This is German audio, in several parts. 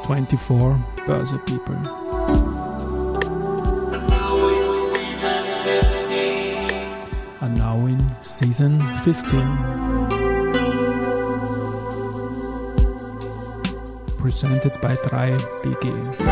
24 Börse People. And now in Season 15. Presented by 3BG.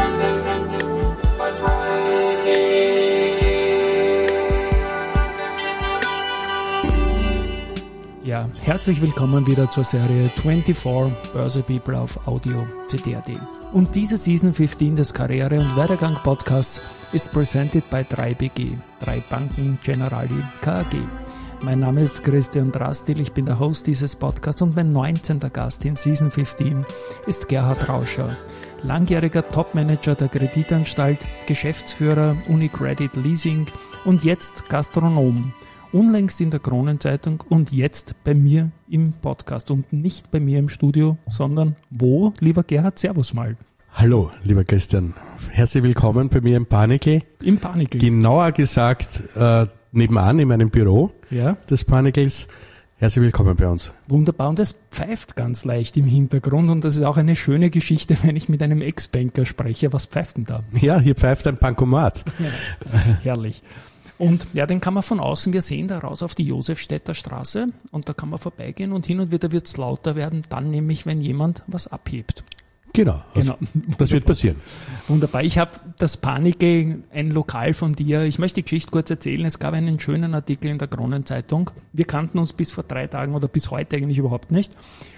Ja, herzlich willkommen wieder zur Serie 24 Börse People auf Audio CD.at. Und diese Season 15 des Karriere- und Werdegang-Podcasts ist presented by 3BG, 3 Banken Generali KAG. Mein Name ist Christian Drastil, ich bin der Host dieses Podcasts und mein 19. Gast in Season 15 ist Gerhard Rauscher, langjähriger Topmanager der Kreditanstalt, Geschäftsführer UniCredit Leasing und jetzt Gastronom. Unlängst in der Kronenzeitung und jetzt bei mir im Podcast und nicht bei mir im Studio, sondern wo, lieber Gerhard? Servus mal. Hallo, lieber Christian. Herzlich willkommen bei mir im Panikl. Im Panikl. Genauer gesagt, nebenan in meinem Büro des Panikls. Herzlich willkommen bei uns. Wunderbar. Und es pfeift ganz leicht im Hintergrund und das ist auch eine schöne Geschichte, wenn ich mit einem Ex-Banker spreche. Was pfeift denn da? Ja, hier pfeift ein Bankomat. Ja, herrlich. Und ja, den kann man von außen, wir sehen da raus auf die Josefstädter Straße und da kann man vorbeigehen und hin und wieder wird es lauter werden, dann nämlich, wenn jemand was abhebt. Genau. Das wird passieren. Wunderbar. Ich habe das Panikl, ein Lokal von dir. Ich möchte die Geschichte kurz erzählen. Es gab einen schönen Artikel in der Kronenzeitung. Wir kannten uns bis vor 3 Tagen oder bis heute eigentlich überhaupt nicht.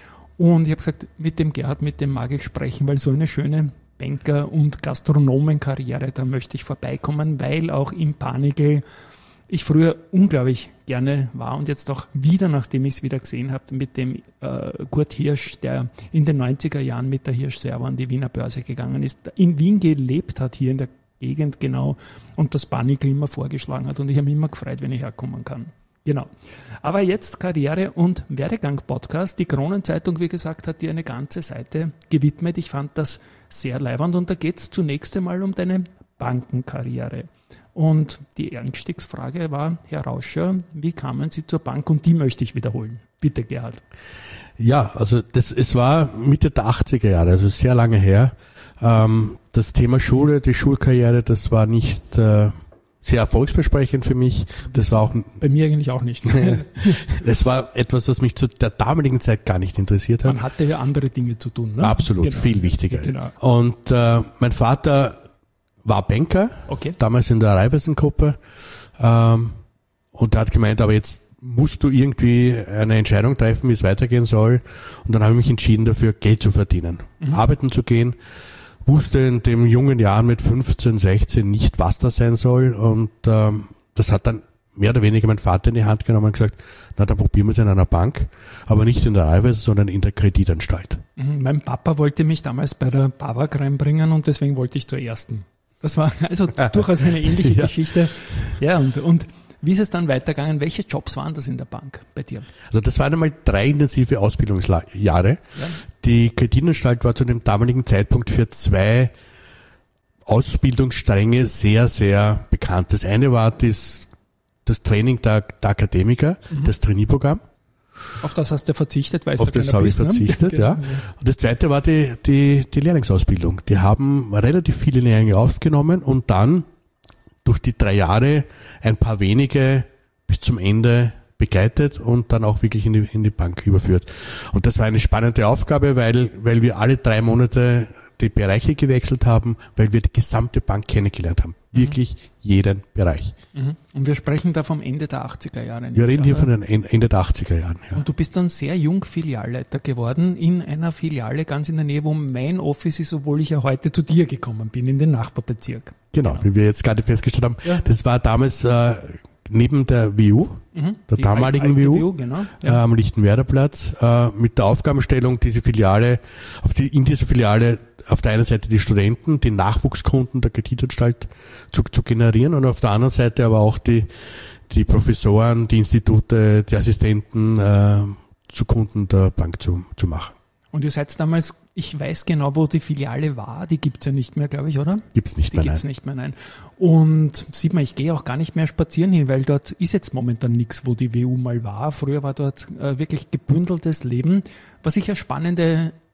Und ich habe gesagt, mit dem Gerhard, mit dem mag ich sprechen, weil so eine schöne Banker- und Gastronomenkarriere, da möchte ich vorbeikommen, weil auch im Panikl ich früher unglaublich gerne war und jetzt auch wieder, nachdem ich es wieder gesehen habe, mit dem Kurt Hirsch, der in den 90er Jahren mit der Hirsch-Servo an die Wiener Börse gegangen ist, in Wien gelebt hat, hier in der Gegend genau, und das Panikl immer vorgeschlagen hat und ich habe mich immer gefreut, wenn ich herkommen kann. Genau. Aber jetzt Karriere- und Werdegang-Podcast. Die Kronenzeitung, wie gesagt, hat dir eine ganze Seite gewidmet. Ich fand das sehr leiwand und da geht es zunächst einmal um deine Bankenkarriere. Und die Einstiegsfrage war, Herr Rauscher, wie kamen Sie zur Bank? Und die möchte ich wiederholen. Bitte, Gerhard. Ja, also es war Mitte der 80er Jahre, also sehr lange her. Das Thema Schule, die Schulkarriere, das war nicht sehr erfolgsversprechend für mich. Das war auch bei mir eigentlich auch nicht. Es war etwas, was mich zu der damaligen Zeit gar nicht interessiert hat. Man hatte ja andere Dinge zu tun. Ne? Absolut, genau. Viel wichtiger. Genau. Und mein Vater war Banker, damals in der Raiffeisen-Gruppe, und er hat gemeint, aber jetzt musst du irgendwie eine Entscheidung treffen, wie es weitergehen soll. Und dann habe ich mich entschieden dafür, Geld zu verdienen, arbeiten zu gehen. Wusste in den jungen Jahren mit 15, 16 nicht, was das sein soll. Und das hat dann mehr oder weniger mein Vater in die Hand genommen und gesagt, na, dann probieren wir es in einer Bank, aber nicht in der Raiffeisen, sondern in der Kreditanstalt. Mein Papa wollte mich damals bei der BAWAG reinbringen und deswegen wollte ich zur ersten. Das war also durchaus eine ähnliche Geschichte. Ja, und wie ist es dann weitergegangen? Welche Jobs waren das in der Bank bei dir? Also das waren einmal 3 intensive Ausbildungsjahre. Ja. Die Kreditanstalt war zu dem damaligen Zeitpunkt für 2 Ausbildungsstränge sehr, sehr bekannt. Das eine war das Training der Akademiker, das Trainee-Programm. Auf das hast du verzichtet, weil auf das habe ich verzichtet, ja. Und das zweite war die Lehrlingsausbildung. Die haben relativ viele Lehrlinge aufgenommen und dann durch die 3 Jahre ein paar wenige bis zum Ende begleitet und dann auch wirklich in die Bank überführt. Und das war eine spannende Aufgabe, weil wir alle 3 Monate die Bereiche gewechselt haben, weil wir die gesamte Bank kennengelernt haben. Wirklich jeden Bereich. Und wir sprechen da vom Ende der 80er Jahre. Wir reden hier von den Ende der 80er Jahren. Ja. Und du bist dann sehr jung Filialleiter geworden in einer Filiale ganz in der Nähe, wo mein Office ist, obwohl ich ja heute zu dir gekommen bin, in den Nachbarbezirk. Genau, wie wir jetzt gerade festgestellt haben. Ja. Das war damals neben der WU, der damaligen WU, genau, am Lichtenwerder Platz, mit der Aufgabenstellung, diese Filiale, in dieser Filiale auf der einen Seite die Studenten, die Nachwuchskunden der Kreditanstalt zu generieren und auf der anderen Seite aber auch die Professoren, die Institute, die Assistenten zu Kunden der Bank zu machen. Und ihr seid damals, ich weiß genau, wo die Filiale war, die gibt's ja nicht mehr, glaube ich, oder? Gibt's nicht mehr, nein. Und sieht man, ich gehe auch gar nicht mehr spazieren hin, weil dort ist jetzt momentan nichts, wo die WU mal war. Früher war dort wirklich gebündeltes Leben. Was ich eine spannende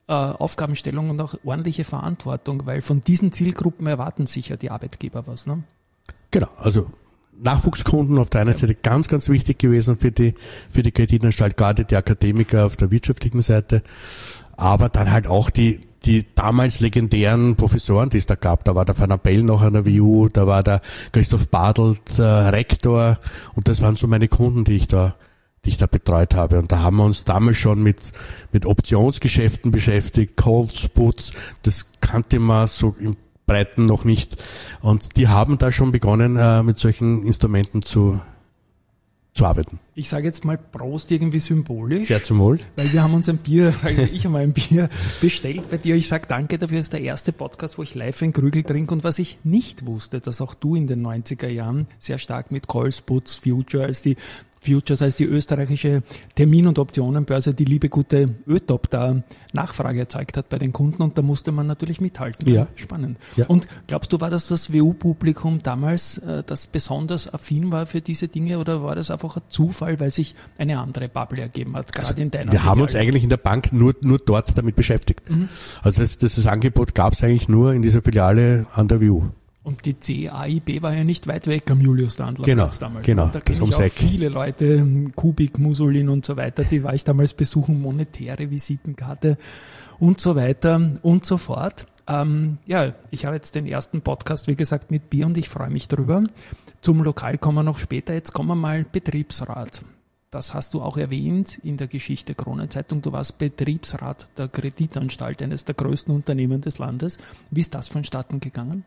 Aufgabenstellung und auch ordentliche Verantwortung, weil von diesen Zielgruppen erwarten sich ja die Arbeitgeber was, ne? Genau, also Nachwuchskunden auf der einen Seite ganz, ganz wichtig gewesen für die Kreditanstalt, gerade die Akademiker auf der wirtschaftlichen Seite, aber dann halt auch die damals legendären Professoren, die es da gab. Da war der Van Abel noch an der WU, da war der Christoph Bartelt, Rektor, und das waren so meine Kunden, die ich da betreut habe. Und da haben wir uns damals schon mit Optionsgeschäften beschäftigt, Calls, Puts, das kannte man so im Breiten noch nicht. Und die haben da schon begonnen, mit solchen Instrumenten zu arbeiten. Ich sage jetzt mal Prost irgendwie symbolisch. Sehr zum Wohl. Weil wir haben uns ich habe ein Bier bestellt bei dir. Ich sage danke dafür, es ist der erste Podcast, wo ich live ein Krügel trinke. Und was ich nicht wusste, dass auch du in den 90er Jahren sehr stark mit Calls, Puts, Futures als die österreichische Termin- und Optionenbörse, die liebe gute ÖTOP da Nachfrage erzeugt hat bei den Kunden, und da musste man natürlich mithalten. Ja. Spannend. Ja. Und glaubst du, war das WU-Publikum damals, das besonders affin war für diese Dinge, oder war das einfach ein Zufall, weil sich eine andere Bubble ergeben hat, gerade in deiner Wir haben uns eigentlich in der Bank nur dort damit beschäftigt. Mhm. Also das Angebot gab es eigentlich nur in dieser Filiale an der WU. Und die CAIB war ja nicht weit weg am Julius-Standler-Platz damals. Genau, da kenne ich auch viele Leute, Kubik, Musolin und so weiter, die war ich damals besuchen, monetäre Visitenkarte und so weiter und so fort. Ich habe jetzt den ersten Podcast, wie gesagt, mit Bier, und ich freue mich drüber. Zum Lokal kommen wir noch später. Jetzt kommen wir mal Betriebsrat. Das hast du auch erwähnt in der Geschichte Kronenzeitung. Du warst Betriebsrat der Kreditanstalt, eines der größten Unternehmen des Landes. Wie ist das vonstatten gegangen?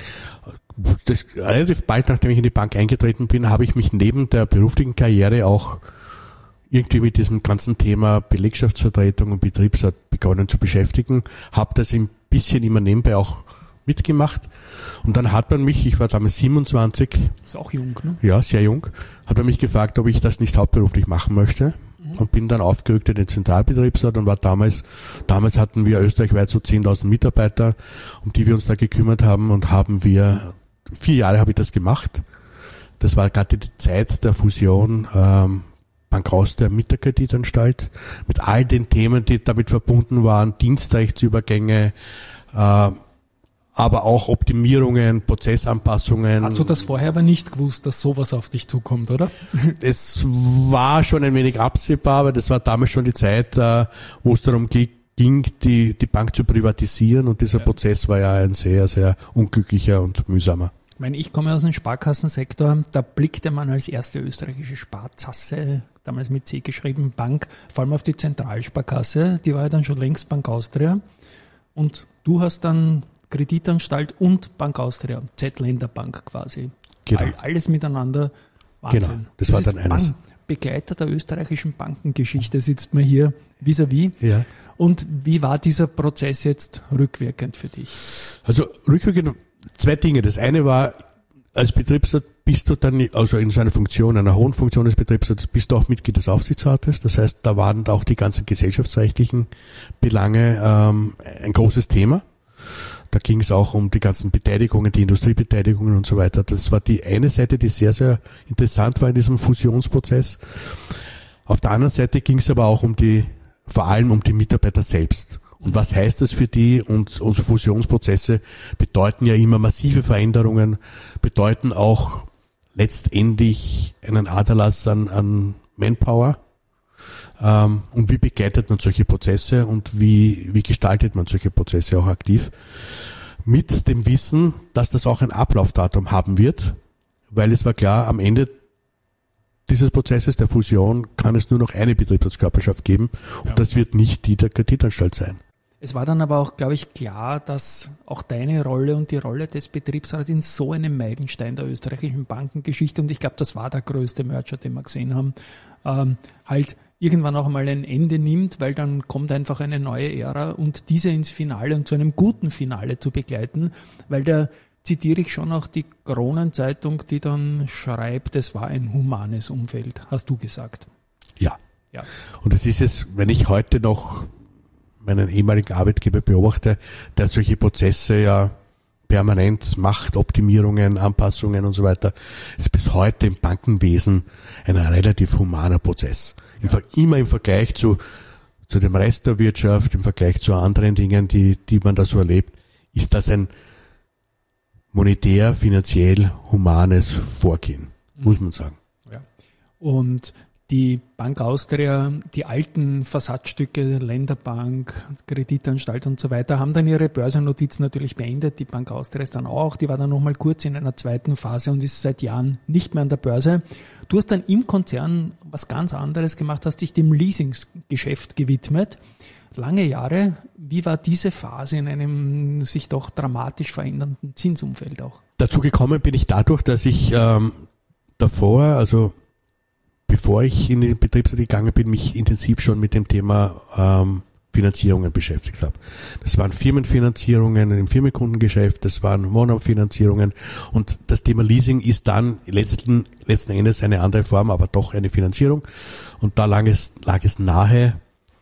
Relativ bald, nachdem ich in die Bank eingetreten bin, habe ich mich neben der beruflichen Karriere auch irgendwie mit diesem ganzen Thema Belegschaftsvertretung und Betriebsrat begonnen zu beschäftigen, habe das ein bisschen immer nebenbei auch mitgemacht, und dann hat man mich, ich war damals 27. Ist auch jung, ne? Ja, sehr jung, hat man mich gefragt, ob ich das nicht hauptberuflich machen möchte. Und bin dann aufgerückt in den Zentralbetriebsrat und war damals hatten wir österreichweit so 10.000 Mitarbeiter, um die wir uns da gekümmert haben, und 4 Jahre habe ich das gemacht. Das war gerade die Zeit der Fusion Bank Austria mit der Kreditanstalt, mit all den Themen, die damit verbunden waren, Dienstrechtsübergänge, aber auch Optimierungen, Prozessanpassungen. Hast du das vorher aber nicht gewusst, dass sowas auf dich zukommt, oder? Es war schon ein wenig absehbar, aber das war damals schon die Zeit, wo es darum ging, die Bank zu privatisieren, und dieser Prozess war ja ein sehr, sehr unglücklicher und mühsamer. Ich komme aus dem Sparkassensektor, da blickte man als erste österreichische Sparkasse, damals mit C geschrieben, Bank, vor allem auf die Zentralsparkasse, die war ja dann schon längst Bank Austria, und du hast dann Kreditanstalt und Bank Austria, Z-Länder Bank quasi. Genau. Alles miteinander. Wahnsinn. Genau, das war dann eines. Begleiter der österreichischen Bankengeschichte sitzt man hier vis-à-vis. Ja. Und wie war dieser Prozess jetzt rückwirkend für dich? Also rückwirkend 2 Dinge. Das eine war, als Betriebsrat bist du dann, also in so einer Funktion, einer hohen Funktion des Betriebsrats, bist du auch Mitglied des Aufsichtsrates. Das heißt, da waren auch die ganzen gesellschaftsrechtlichen Belange ein großes Thema. Da ging es auch um die ganzen Beteiligungen, die Industriebeteiligungen und so weiter. Das war die eine Seite, die sehr, sehr interessant war in diesem Fusionsprozess. Auf der anderen Seite ging es aber auch vor allem um die Mitarbeiter selbst. Und was heißt das für die? Und unsere Fusionsprozesse bedeuten ja immer massive Veränderungen, bedeuten auch letztendlich einen Aderlass an Manpower. Und wie begleitet man solche Prozesse und wie gestaltet man solche Prozesse auch aktiv? Mit dem Wissen, dass das auch ein Ablaufdatum haben wird, weil es war klar, am Ende dieses Prozesses der Fusion kann es nur noch eine Betriebsratskörperschaft geben, und das wird nicht die der Kreditanstalt sein. Es war dann aber auch, glaube ich, klar, dass auch deine Rolle und die Rolle des Betriebsrats in so einem Meilenstein der österreichischen Bankengeschichte, und ich glaube, das war der größte Merger, den wir gesehen haben, halt irgendwann auch mal ein Ende nimmt, weil dann kommt einfach eine neue Ära, und diese ins Finale und zu einem guten Finale zu begleiten, weil da zitiere ich schon auch die Kronenzeitung, die dann schreibt, es war ein humanes Umfeld, hast du gesagt. Ja. Und das ist es, wenn ich heute noch meinen ehemaligen Arbeitgeber beobachte, der solche Prozesse ja permanent macht, Optimierungen, Anpassungen und so weiter, ist bis heute im Bankenwesen ein relativ humaner Prozess. Immer im Vergleich zu zu dem Rest der Wirtschaft, im Vergleich zu anderen Dingen, die man da so erlebt, ist das ein monetär, finanziell, humanes Vorgehen, muss man sagen. Ja. Und die Bank Austria, die alten Versatzstücke, Länderbank, Kreditanstalt und so weiter, haben dann ihre Börsennotiz natürlich beendet. Die Bank Austria ist dann auch, die war dann nochmal kurz in einer zweiten Phase und ist seit Jahren nicht mehr an der Börse. Du hast dann im Konzern was ganz anderes gemacht, hast dich dem Leasingsgeschäft gewidmet. Lange Jahre. Wie war diese Phase in einem sich doch dramatisch verändernden Zinsumfeld auch? Dazu gekommen bin ich dadurch, dass ich davor, also bevor ich in den Betriebsrat gegangen bin, mich intensiv schon mit dem Thema Finanzierungen beschäftigt habe. Das waren Firmenfinanzierungen im Firmenkundengeschäft, das waren Wohnraumfinanzierungen und das Thema Leasing ist dann letzten Endes eine andere Form, aber doch eine Finanzierung. Und da lag es nahe,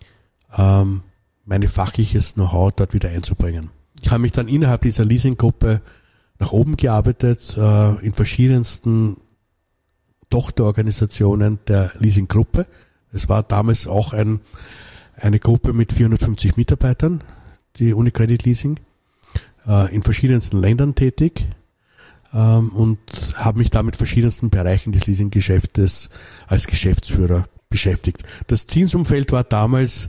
meine fachliches Know-how dort wieder einzubringen. Ich habe mich dann innerhalb dieser Leasinggruppe nach oben gearbeitet, in verschiedensten Tochterorganisationen der Leasinggruppe. Es war damals auch eine Gruppe mit 450 Mitarbeitern, die UniCredit Leasing, in verschiedensten Ländern tätig und habe mich da mit verschiedensten Bereichen des Leasinggeschäftes als Geschäftsführer beschäftigt. Das Zinsumfeld war damals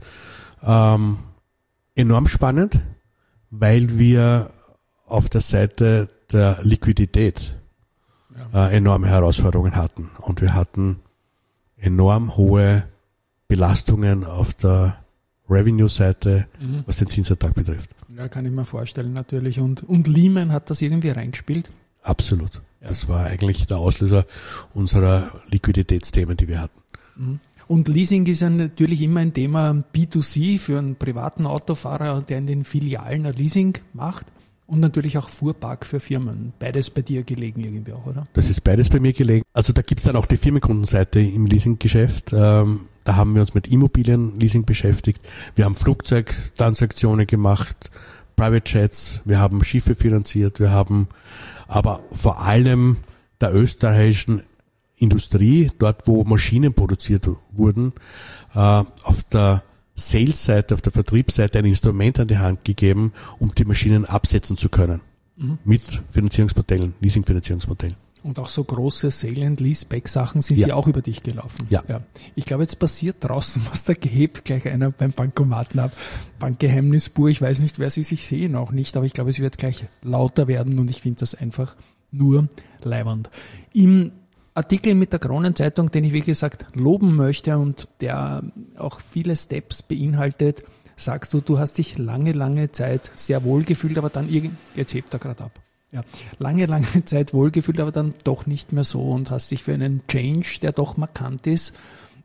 enorm spannend, weil wir auf der Seite der Liquidität enorme Herausforderungen hatten. Und wir hatten enorm hohe Belastungen auf der Revenue-Seite, was den Zinsertrag betrifft. Ja, kann ich mir vorstellen natürlich. Und Lehman hat das irgendwie reingespielt? Absolut. Ja. Das war eigentlich der Auslöser unserer Liquiditätsthemen, die wir hatten. Und Leasing ist ja natürlich immer ein Thema B2C für einen privaten Autofahrer, der in den Filialen ein Leasing macht. Und natürlich auch Fuhrpark für Firmen. Beides bei dir gelegen irgendwie auch, oder? Das ist beides bei mir gelegen. Also da gibt's dann auch die Firmenkundenseite im Leasinggeschäft. Da haben wir uns mit Immobilienleasing beschäftigt. Wir haben Flugzeugtransaktionen gemacht, Private Jets, wir haben Schiffe finanziert, wir haben aber vor allem der österreichischen Industrie, dort wo Maschinen produziert wurden, auf der Sales-Seite, auf der Vertriebsseite ein Instrument an die Hand gegeben, um die Maschinen absetzen zu können. Mit Finanzierungsmodellen, Leasing-Finanzierungsmodellen. Und auch so große Sale- and Leaseback-Sachen sind die auch über dich gelaufen. Ja. Ich glaube, jetzt passiert draußen was, da gehebt gleich einer beim Bankomaten ab. Bankgeheimnisbuch, ich weiß nicht, wer sie sich sehen, auch nicht, aber ich glaube, es wird gleich lauter werden und ich finde das einfach nur leiwand. Im Artikel mit der Kronenzeitung, den ich wie gesagt loben möchte und der auch viele Steps beinhaltet, sagst du hast dich lange Zeit sehr wohl gefühlt, aber dann jetzt hebt er gerade ab. Ja, lange Zeit wohl gefühlt, aber dann doch nicht mehr so und hast dich für einen Change, der doch markant ist,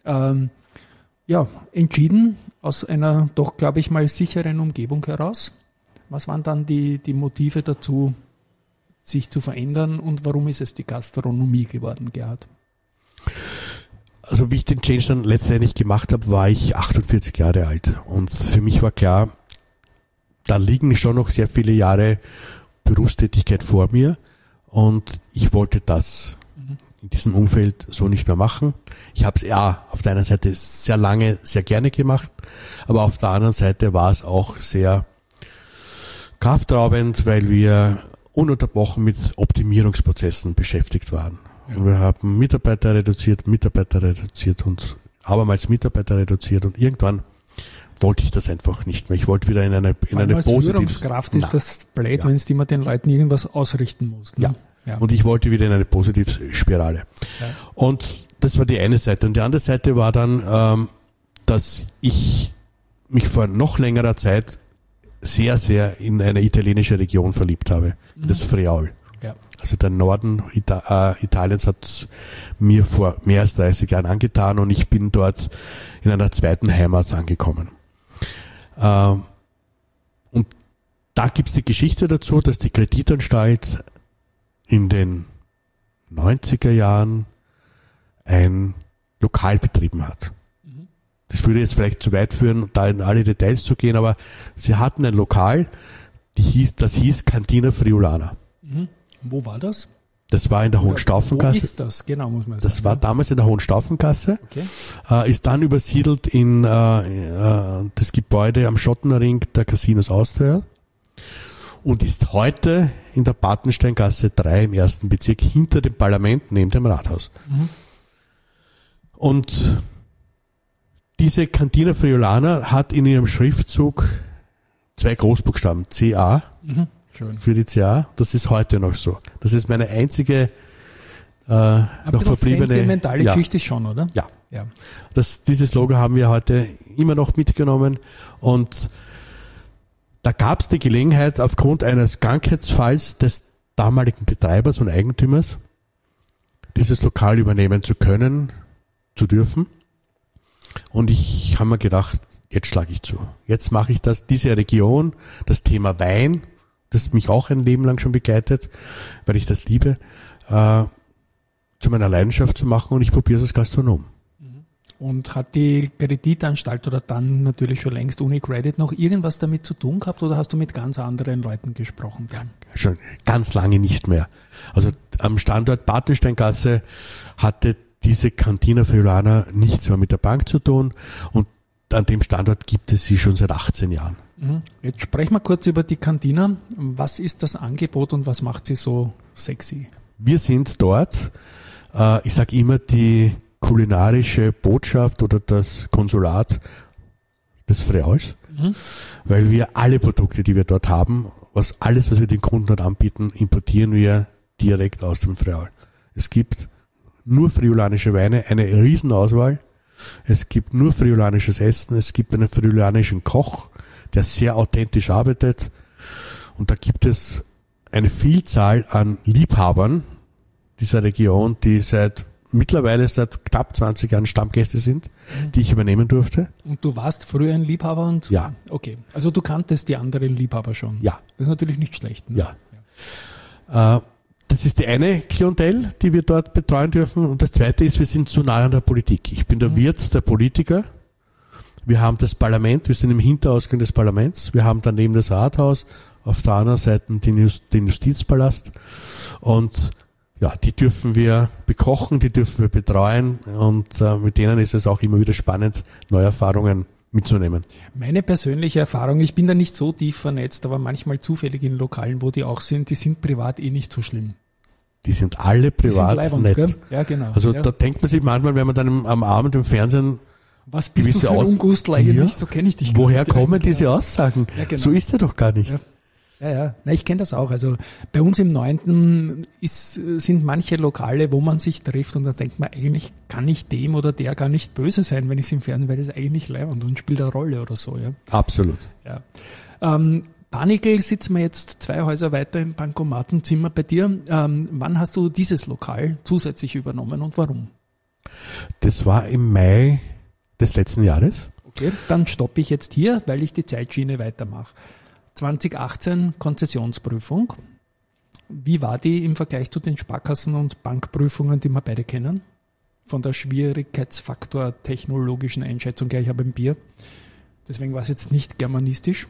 entschieden aus einer doch, glaube ich mal, sicheren Umgebung heraus. Was waren dann die Motive dazu, sich zu verändern und warum ist es die Gastronomie geworden, Gerhard? Also wie ich den Change dann letztendlich gemacht habe, war ich 48 Jahre alt und für mich war klar, da liegen schon noch sehr viele Jahre Berufstätigkeit vor mir und ich wollte das in diesem Umfeld so nicht mehr machen. Ich habe es auf der einen Seite sehr lange, sehr gerne gemacht, aber auf der anderen Seite war es auch sehr kraftraubend, weil wir ununterbrochen mit Optimierungsprozessen beschäftigt waren. Ja. Und wir haben Mitarbeiter reduziert und abermals Mitarbeiter reduziert und irgendwann wollte ich das einfach nicht mehr. Ich wollte wieder in eine positive... Führungskraft ist das blöd, wenn du immer den Leuten irgendwas ausrichten musst. Ne? Ja. Und ich wollte wieder in eine Positivspirale. Ja. Und das war die eine Seite. Und die andere Seite war dann, dass ich mich vor noch längerer Zeit sehr, sehr in eine italienische Region verliebt habe, das Friaul. Ja. Also der Norden Italiens hat mir vor mehr als 30 Jahren angetan und ich bin dort in einer zweiten Heimat angekommen. Und da gibt's die Geschichte dazu, dass die Kreditanstalt in den 90er Jahren ein Lokal betrieben hat. Das würde jetzt vielleicht zu weit führen, da in alle Details zu gehen, aber sie hatten ein Lokal, das hieß Cantina Friulana. Wo war das? Das war in der Hohenstaufengasse. Wo ist das? Genau, muss man sagen. Das war damals in der Hohenstaufengasse. Okay. Ist dann übersiedelt in das Gebäude am Schottenring der Casinos Austria und ist heute in der Bartensteingasse 3 im 1. Bezirk hinter dem Parlament, neben dem Rathaus. Mhm. Und diese Cantina Friulana hat in ihrem Schriftzug 2 Großbuchstaben, CA. Mhm. Schön. Für die CA, das ist heute noch so. Das ist meine einzige noch verbliebene sentimentale Geschichte schon, oder? Ja. Dieses Logo haben wir heute immer noch mitgenommen und da gab es die Gelegenheit, aufgrund eines Krankheitsfalls des damaligen Betreibers und Eigentümers dieses Lokal übernehmen zu können, zu dürfen. Und ich habe mir gedacht, jetzt schlage ich zu. Jetzt mache ich das, diese Region, das Thema Wein, das mich auch ein Leben lang schon begleitet, weil ich das liebe, zu meiner Leidenschaft zu machen und ich probiere es als Gastronom. Und hat die Kreditanstalt oder dann natürlich schon längst UniCredit noch irgendwas damit zu tun gehabt oder hast du mit ganz anderen Leuten gesprochen? Ja, schon ganz lange nicht mehr. Also am Standort Bartensteingasse hatte diese Cantina Friulana nichts mehr mit der Bank zu tun und an dem Standort gibt es sie schon seit 18 Jahren. Jetzt sprechen wir kurz über die Cantina. Was ist das Angebot und was macht sie so sexy? Wir sind dort, ich sage immer, die kulinarische Botschaft oder das Konsulat des Friauls, weil wir alle Produkte, die wir dort haben, alles, was wir den Kunden dort anbieten, importieren wir direkt aus dem Friaul. Es gibt nur friulanische Weine, eine Riesenauswahl. Es gibt nur friulanisches Essen, es gibt einen friulanischen Koch, der sehr authentisch arbeitet. Und da gibt es eine Vielzahl an Liebhabern dieser Region, die mittlerweile seit knapp 20 Jahren Stammgäste sind, die ich übernehmen durfte. Und du warst früher ein Liebhaber? Und ja. Okay, also du kanntest die anderen Liebhaber schon? Ja. Das ist natürlich nicht schlecht. Ne? Ja. Das ist die eine Klientel, die wir dort betreuen dürfen. Und das zweite ist, wir sind zu nah an der Politik. Ich bin der Wirt der Politiker. Wir haben das Parlament, wir sind im Hinterausgang des Parlaments. Wir haben daneben das Rathaus, auf der anderen Seite den Justizpalast. Und ja, die dürfen wir bekochen, die dürfen wir betreuen. Und mit denen ist es auch immer wieder spannend, neue Erfahrungen mitzunehmen. Meine persönliche Erfahrung, ich bin da nicht so tief vernetzt, aber manchmal zufällig in Lokalen, wo die auch sind, die sind privat nicht so schlimm. Die sind alle privat nett. Gell? Ja, genau. Also da denkt man sich manchmal, wenn man dann am Abend im Fernsehen was bist du für ein Ungustler eigentlich? So kenne ich dich gar nicht. Woher kommen diese Aussagen? Ja, genau. So ist er doch gar nicht. Ja. Na, ich kenne das auch. Also bei uns im 9. sind manche Lokale, wo man sich trifft und da denkt man, eigentlich kann ich dem oder der gar nicht böse sein, wenn ich es im Fernsehen, weil das eigentlich nicht leibend und spielt eine Rolle oder so. Ja. Absolut. Ja. Panikel sitzen wir jetzt 2 Häuser weiter im Bankomatenzimmer bei dir. Wann hast du dieses Lokal zusätzlich übernommen und warum? Das war im Mai des letzten Jahres. Okay, dann stoppe ich jetzt hier, weil ich die Zeitschiene weitermache. 2018 Konzessionsprüfung. Wie war die im Vergleich zu den Sparkassen- und Bankprüfungen, die wir beide kennen? Von der Schwierigkeitsfaktor technologischen Einschätzung her, ich habe ein Bier. Deswegen war es jetzt nicht germanistisch.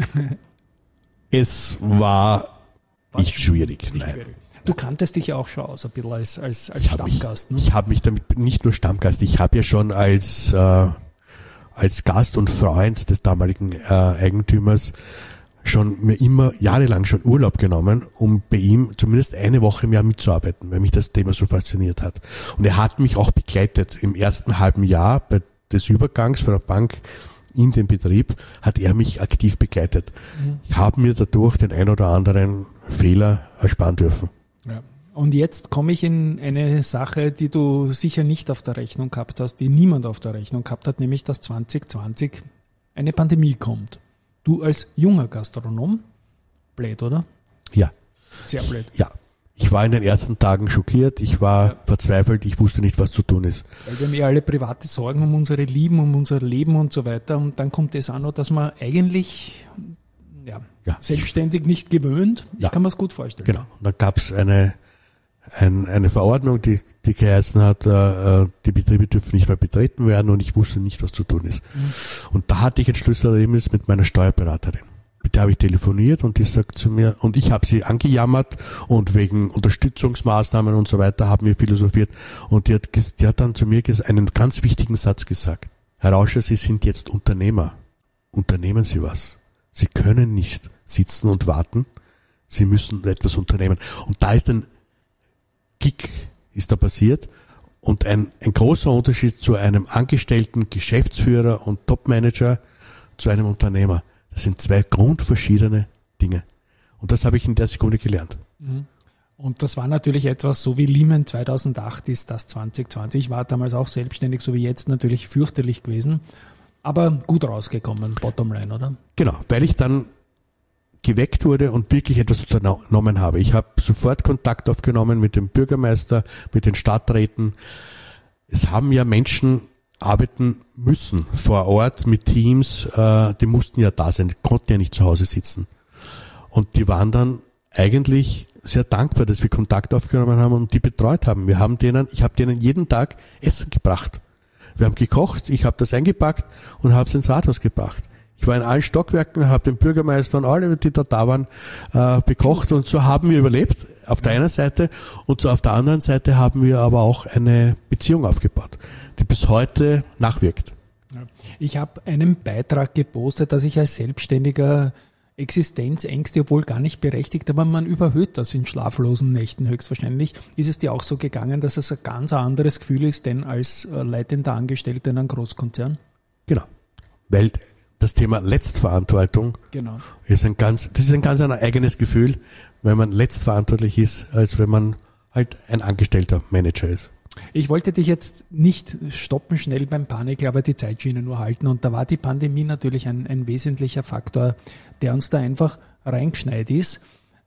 Es war nicht schwierig. Nicht schwierig. Du kanntest dich ja auch schon aus, ein bisschen als Stammgast. Ne? Ich habe mich damit, nicht nur Stammgast, ich habe ja schon als Gast und Freund des damaligen Eigentümers schon mir immer jahrelang schon Urlaub genommen, um bei ihm zumindest eine Woche im Jahr mitzuarbeiten, weil mich das Thema so fasziniert hat. Und er hat mich auch begleitet. Im ersten halben Jahr des Übergangs von der Bank in den Betrieb hat er mich aktiv begleitet. Ich habe mir dadurch den ein oder anderen Fehler ersparen dürfen. Ja. Und jetzt komme ich in eine Sache, die du sicher nicht auf der Rechnung gehabt hast, die niemand auf der Rechnung gehabt hat, nämlich dass 2020 eine Pandemie kommt. Du als junger Gastronom, blöd, oder? Ja. Sehr blöd. Ja. Ich war in den ersten Tagen schockiert, ich war verzweifelt, ich wusste nicht, was zu tun ist. Weil wir haben ja alle private Sorgen um unsere Lieben, um unser Leben und so weiter. Und dann kommt es auch noch, dass man eigentlich selbstständig nicht gewöhnt. Ich kann mir das gut vorstellen. Genau. Und dann gab es eine Verordnung, die geheißen hat, die Betriebe dürfen nicht mehr betreten werden und ich wusste nicht, was zu tun ist. Und da hatte ich ein Schlüsselerlebnis mit meiner Steuerberaterin. mit der habe ich telefoniert und die sagt zu mir, und ich habe sie angejammert und wegen Unterstützungsmaßnahmen und so weiter haben wir philosophiert, und die hat dann zu mir einen ganz wichtigen Satz gesagt: Herr Rauscher, Sie sind jetzt Unternehmer. Unternehmen Sie was. Sie können nicht sitzen und warten. Sie müssen etwas unternehmen. Und da ist ein Kick, ist da passiert. Und ein großer Unterschied zu einem Angestellten, Geschäftsführer und Topmanager zu einem Unternehmer. Das sind zwei grundverschiedene Dinge. Und das habe ich in der Sekunde gelernt. Und das war natürlich etwas, so wie Lehman 2008 ist das 2020. Ich war damals auch selbstständig, so wie jetzt, natürlich fürchterlich gewesen. Aber gut rausgekommen, Bottomline, oder? Genau, weil ich dann geweckt wurde und wirklich etwas unternommen habe. Ich habe sofort Kontakt aufgenommen mit dem Bürgermeister, mit den Stadträten. Es haben ja Menschen arbeiten müssen vor Ort mit Teams, die mussten ja da sein, die konnten ja nicht zu Hause sitzen. Und die waren dann eigentlich sehr dankbar, dass wir Kontakt aufgenommen haben und die betreut haben. Ich habe denen jeden Tag Essen gebracht. Wir haben gekocht, ich habe das eingepackt und habe es ins Rathaus gebracht. Ich war in allen Stockwerken, habe den Bürgermeister und alle, die da waren, bekocht, und so haben wir überlebt, auf der einen Seite, und so auf der anderen Seite haben wir aber auch eine Beziehung aufgebaut, die bis heute nachwirkt. Ich habe einen Beitrag gepostet, dass ich als Selbstständiger Existenzängste, obwohl gar nicht berechtigt, aber man überhöht das in schlaflosen Nächten höchstwahrscheinlich. Ist es dir auch so gegangen, dass es ein ganz anderes Gefühl ist, denn als leitender Angestellter in einem Großkonzern? Genau, weil das Thema Letztverantwortung ist ein ganz eigenes Gefühl, wenn man letztverantwortlich ist, als wenn man halt ein angestellter Manager ist. Ich wollte dich jetzt nicht stoppen schnell beim Panik, aber die Zeitschiene nur halten, und da war die Pandemie natürlich ein wesentlicher Faktor, der uns da einfach reingeschneit ist.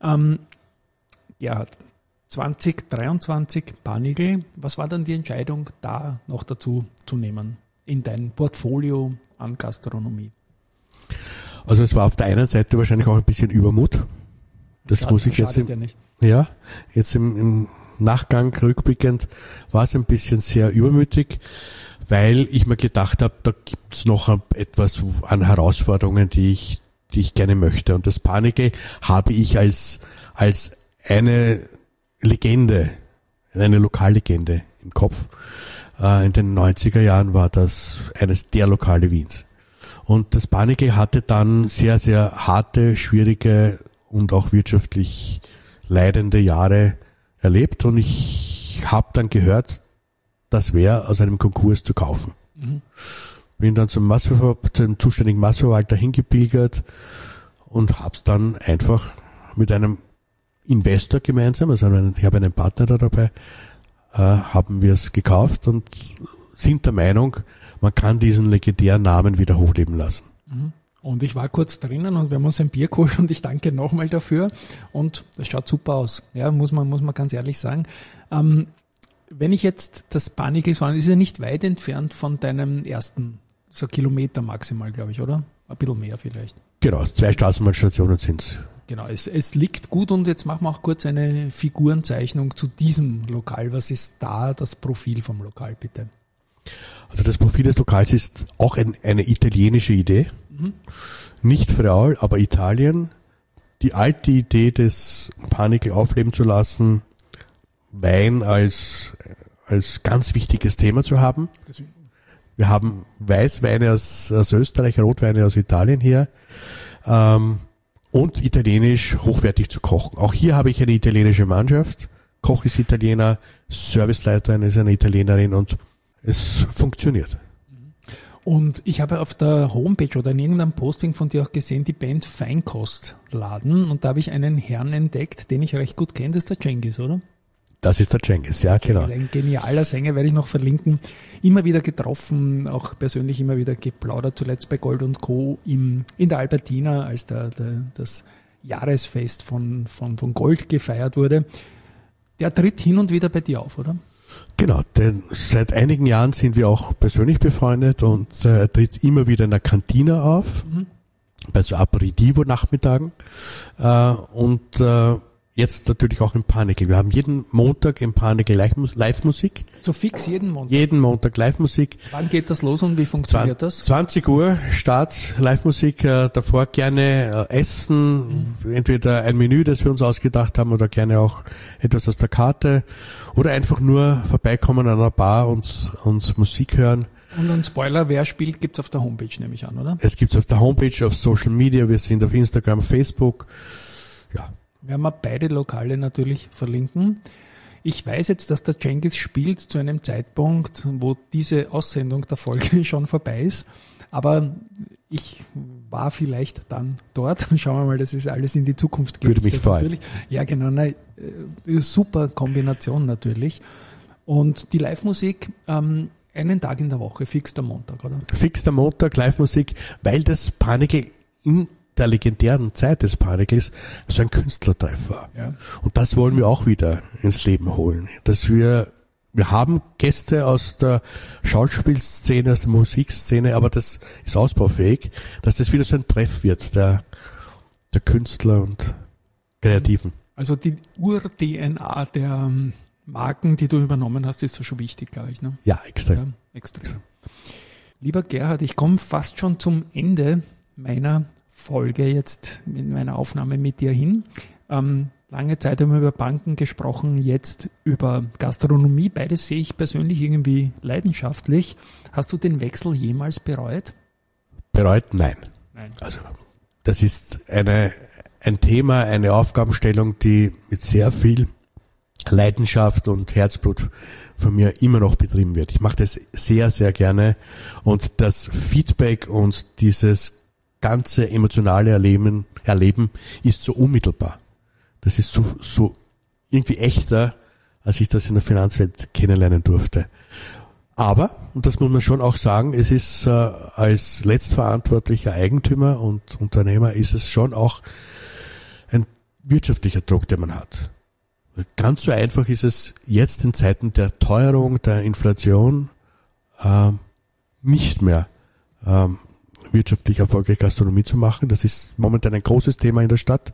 2023 Panigl, was war dann die Entscheidung, da noch dazu zu nehmen in dein Portfolio an Gastronomie? Also es war auf der einen Seite wahrscheinlich auch ein bisschen Übermut. Das muss ich jetzt jetzt im Nachgang rückblickend war es ein bisschen sehr übermütig, weil ich mir gedacht habe, da gibt's noch etwas an Herausforderungen, die ich gerne möchte. Und das Panigl habe ich als eine Legende, eine Lokallegende im Kopf. In den 90er Jahren war das eines der Lokale Wiens. Und das Panigl hatte dann sehr, sehr harte, schwierige und auch wirtschaftlich leidende Jahre erlebt, und ich habe dann gehört, das wäre aus einem Konkurs zu kaufen. Bin dann zum zuständigen Massverwalter hingepilgert und habe es dann einfach mit einem Investor gemeinsam, also ich habe einen Partner da dabei, haben wir es gekauft und sind der Meinung, man kann diesen legendären Namen wieder hochleben lassen. Und ich war kurz drinnen und wir haben uns ein Bier geholt und ich danke nochmal dafür, und das schaut super aus, ja, muss man ganz ehrlich sagen. Wenn ich jetzt das Panigl so an, ist ja nicht weit entfernt von deinem ersten, so Kilometer maximal, glaube ich, oder? Ein bisschen mehr vielleicht. Genau, 2 Straßenbahnstationen sind's. Genau, es liegt gut, und jetzt machen wir auch kurz eine Figurenzeichnung zu diesem Lokal. Was ist da das Profil vom Lokal, bitte? Also das Profil des Lokals ist auch eine italienische Idee. Nicht real, aber Italien. Die alte Idee des Panigl aufleben zu lassen, Wein als ganz wichtiges Thema zu haben. Wir haben Weißweine aus Österreich, Rotweine aus Italien hier, und italienisch hochwertig zu kochen. Auch hier habe ich eine italienische Mannschaft. Koch ist Italiener, Serviceleiterin ist eine Italienerin, und es funktioniert. Und ich habe auf der Homepage oder in irgendeinem Posting von dir auch gesehen, die Band Feinkostladen, und da habe ich einen Herrn entdeckt, den ich recht gut kenne, das ist der Cengiz, oder? Das ist der Cengiz, ja, genau. Ein genialer Sänger, werde ich noch verlinken. Immer wieder getroffen, auch persönlich immer wieder geplaudert, zuletzt bei Gold & Co. in der Albertina, als das Jahresfest von Gold gefeiert wurde. Der tritt hin und wieder bei dir auf, oder? Genau, denn seit einigen Jahren sind wir auch persönlich befreundet, und tritt immer wieder in der Kantine auf, bei so Aperitivo-Nachmittagen. Jetzt natürlich auch im Panikel. Wir haben jeden Montag im Panikel Live-Musik. So fix jeden Montag? Jeden Montag Live-Musik. Wann geht das los und wie funktioniert das? 20 Uhr Start, Live-Musik. Davor gerne essen, entweder ein Menü, das wir uns ausgedacht haben, oder gerne auch etwas aus der Karte. Oder einfach nur vorbeikommen an einer Bar und uns Musik hören. Und ein Spoiler, wer spielt, gibt's auf der Homepage, nehme ich an, oder? Es gibt's auf der Homepage, auf Social Media. Wir sind auf Instagram, Facebook. Ja. Werden wir beide Lokale natürlich verlinken. Ich weiß jetzt, dass der Cengiz spielt zu einem Zeitpunkt, wo diese Aussendung der Folge schon vorbei ist. Aber ich war vielleicht dann dort. Schauen wir mal, das ist alles in die Zukunft gerichtet. Würde mich freuen. Ja, genau. Super Kombination natürlich. Und die Live-Musik, einen Tag in der Woche, fix der Montag, oder? Fix der Montag, Live-Musik, weil das Panikel in der legendären Zeit des Panikels so ein Künstlertreff war. Ja. Und das wollen wir auch wieder ins Leben holen. Dass wir haben Gäste aus der Schauspielszene, aus der Musikszene, aber das ist ausbaufähig, dass das wieder so ein Treff wird, der Künstler und Kreativen. Also die Ur-DNA der Marken, die du übernommen hast, ist so schon wichtig, glaube ich. Ne? Ja, extrem. Ja, extrem. Lieber Gerhard, ich komme fast schon zum Ende meiner Folge jetzt in meiner Aufnahme mit dir hin. Lange Zeit haben wir über Banken gesprochen, jetzt über Gastronomie. Beides sehe ich persönlich irgendwie leidenschaftlich. Hast du den Wechsel jemals bereut? Bereut? Nein. Also das ist ein Thema, eine Aufgabenstellung, die mit sehr viel Leidenschaft und Herzblut von mir immer noch betrieben wird. Ich mache das sehr, sehr gerne und das Feedback und dieses ganze emotionale Erleben ist so unmittelbar. Das ist so irgendwie echter, als ich das in der Finanzwelt kennenlernen durfte. Aber, und das muss man schon auch sagen, es ist als letztverantwortlicher Eigentümer und Unternehmer ist es schon auch ein wirtschaftlicher Druck, den man hat. Ganz so einfach ist es jetzt in Zeiten der Teuerung, der Inflation nicht mehr wirtschaftlich erfolgreich Gastronomie zu machen. Das ist momentan ein großes Thema in der Stadt.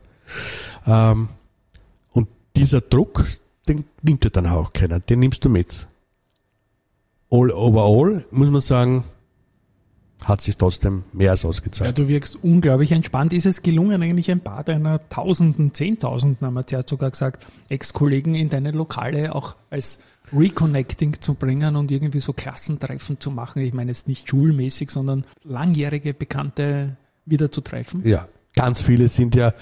Und dieser Druck, den nimmt dir dann auch keiner. Den nimmst du mit. Overall, muss man sagen, hat sich trotzdem mehr als ausgezahlt. Ja, du wirkst unglaublich entspannt. Ist es gelungen, eigentlich ein paar deiner Tausenden, Zehntausenden, haben wir zuerst sogar gesagt, Ex-Kollegen in deine Lokale auch als Reconnecting zu bringen und irgendwie so Klassentreffen zu machen? Ich meine jetzt nicht schulmäßig, sondern langjährige Bekannte wieder zu treffen? Ja, ganz viele sind ja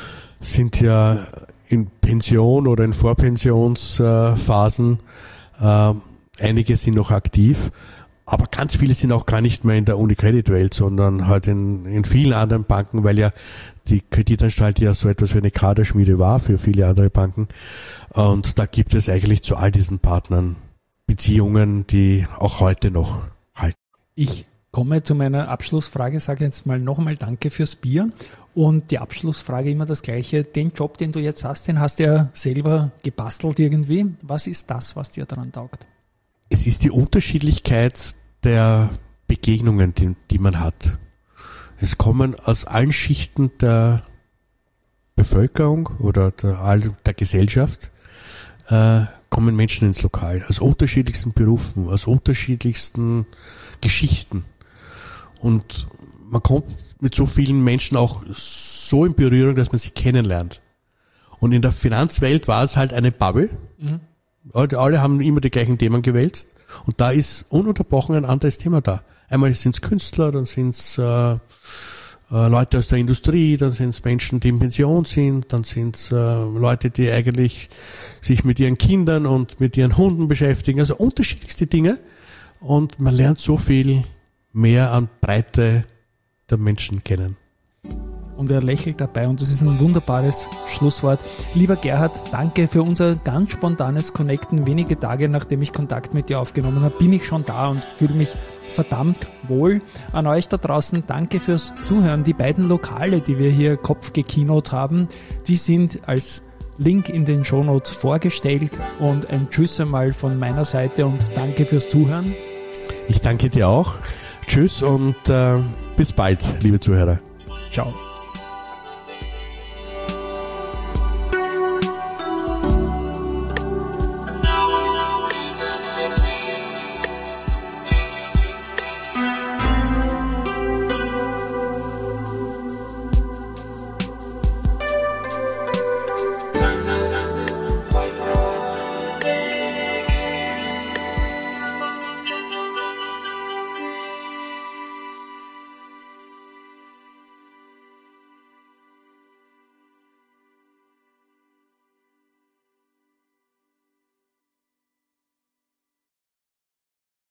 in Pension oder in Vorpensionsphasen. Einige sind noch aktiv. Aber ganz viele sind auch gar nicht mehr in der Unicredit-Welt, sondern halt in vielen anderen Banken, weil ja die Kreditanstalt ja so etwas wie eine Kaderschmiede war für viele andere Banken. Und da gibt es eigentlich zu all diesen Partnern Beziehungen, die auch heute noch halten. Ich komme zu meiner Abschlussfrage, sage jetzt mal nochmal Danke fürs Bier. Und die Abschlussfrage immer das Gleiche. Den Job, den du jetzt hast, den hast du ja selber gebastelt irgendwie. Was ist das, was dir daran taugt? Es ist die Unterschiedlichkeit der Begegnungen, die man hat. Es kommen aus allen Schichten der Bevölkerung oder der Gesellschaft kommen Menschen ins Lokal, aus unterschiedlichsten Berufen, aus unterschiedlichsten Geschichten. Und man kommt mit so vielen Menschen auch so in Berührung, dass man sie kennenlernt. Und in der Finanzwelt war es halt eine Bubble. Mhm. Alle haben immer die gleichen Themen gewälzt und da ist ununterbrochen ein anderes Thema da. Einmal sind es Künstler, dann sind es Leute aus der Industrie, dann sind es Menschen, die in Pension sind, dann sind es Leute, die eigentlich sich mit ihren Kindern und mit ihren Hunden beschäftigen. Also unterschiedlichste Dinge und man lernt so viel mehr an Breite der Menschen kennen. Und er lächelt dabei und das ist ein wunderbares Schlusswort. Lieber Gerhard, danke für unser ganz spontanes Connecten. Wenige Tage nachdem ich Kontakt mit dir aufgenommen habe, bin ich schon da und fühle mich verdammt wohl. An euch da draußen, danke fürs Zuhören. Die beiden Lokale, die wir hier kopfgekinot haben, die sind als Link in den Shownotes vorgestellt und ein Tschüss einmal von meiner Seite und danke fürs Zuhören. Ich danke dir auch. Tschüss und bis bald, liebe Zuhörer. Ciao.